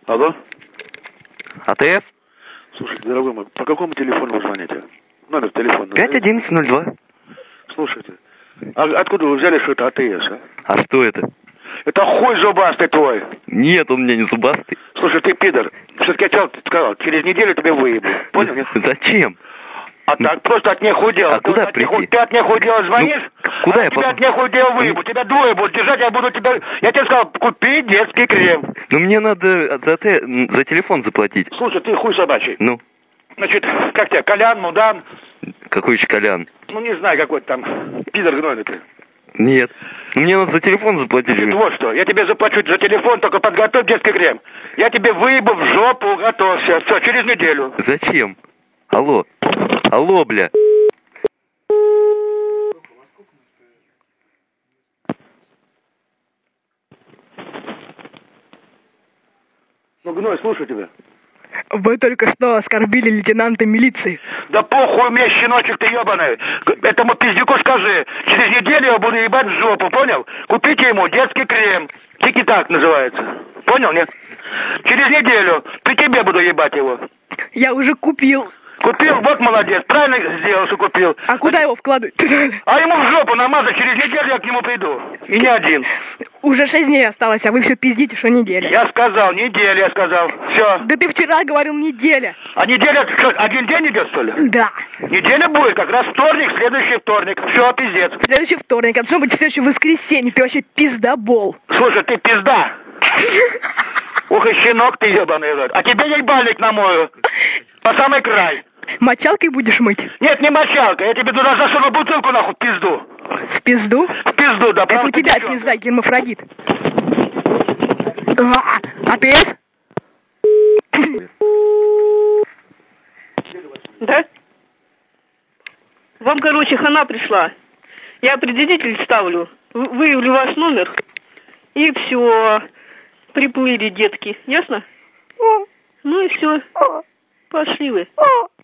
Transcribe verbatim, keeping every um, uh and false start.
Алло? АТС? Слушайте, дорогой мой, по какому телефону вы звоните? Номер телефона. пять одиннадцать ноль два. Слушайте, а откуда вы взяли, что это АТС, а? А что это? Это хуй зубастый твой. Нет, он у меня не зубастый. Слушай, ты пидор, все-таки я тебе сказал, через неделю тебе выебу. Понял, нет? Зачем? А ну, так просто от нехудела. А куда ты прийти? От, ты от нехудела звонишь, ну, куда а я тебя потом? от нехудела выебу. Тебя двое будут держать, я буду тебя... Я тебе сказал, купи детский крем. Ну мне надо за, те... за телефон заплатить. Слушай, ты хуй собачий. Ну? Значит, как тебя, Колян, Мудан? Какой еще Колян? Ну не знаю, какой там, пидор гнойный ты. Нет. Мне надо за телефон заплатить. Значит, вот что, я тебе заплачу за телефон, только подготовь детский крем. Я тебе выебу в жопу, готовься. Все, через неделю. Зачем? Алло. Алло, бля. Ну, Гной, слушай тебя. Вы только что оскорбили лейтенанта милиции. Да похуй мне, щеночек ты ебаный. Этому пиздюку скажи. Через неделю я буду ебать в жопу, понял? Купите ему детский крем. Тики-так называется. Понял, нет? Через неделю при тебе буду ебать его. Я уже купил. Купил? Вот молодец. Правильно сделал, что купил. А куда его вкладывать? А ему в жопу намазать. Через неделю я к нему приду. И не один. Уже шесть дней осталось, а вы все пиздите, что неделя. Я сказал, неделя, я сказал. Все. Да ты вчера говорил неделя. А неделя, что, один день идет, что ли? Да. Неделя будет, как раз вторник, следующий вторник. Все, пиздец. Следующий вторник, а должно быть следующее воскресенье. Ты вообще пиздобол. Слушай, ты пизда. Ух и щенок ты ебаный. А тебе ебальник намою. По самый край. Мочалкой будешь мыть? Нет, не мочалка. Я тебе туда засуну бутылку нахуй в пизду. В пизду? В пизду, да. Это у тебя пизда, гермафродит. А, АТС? Да? Вам, короче, хана пришла. Я определитель ставлю. Выявлю ваш номер. И все. Приплыли детки. Ясно? Ну и все. Пошли вы.